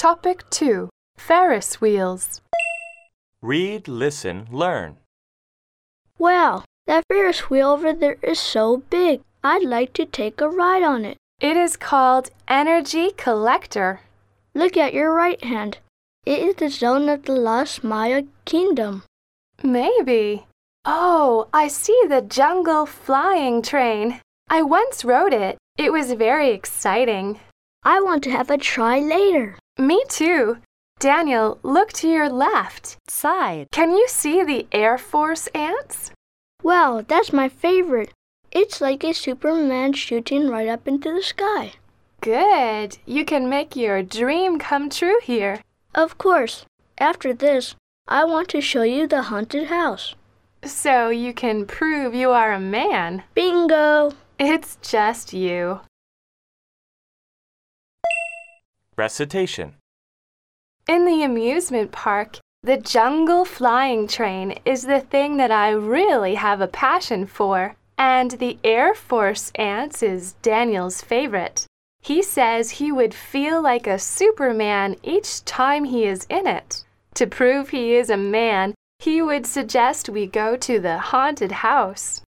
Topic 2. Ferris wheels. Read, listen, learn. Wow, that Ferris wheel over there is so big. I'd like to take a ride on it. It is called Energy Collector. Look at your right hand. It is the zone of the Lost Maya Kingdom. Maybe. Oh, I see the jungle flying train. I once rode it. It was very exciting. I want to have a try later. Me too. Daniel, look to your left. Side. Can you see the Air Force ants? Wow, that's my favorite. It's like a Superman shooting right up into the sky. Good. You can make your dream come true here. Of course. After this, I want to show you the haunted house. So you can prove you are a man. Bingo! It's just you. Recitation. In the amusement park, the jungle flying train is the thing that I really have a passion for, and the Air Force ants is Daniel's favorite. He says he would feel like a Superman each time he is in it. To prove he is a man, he would suggest we go to the haunted house.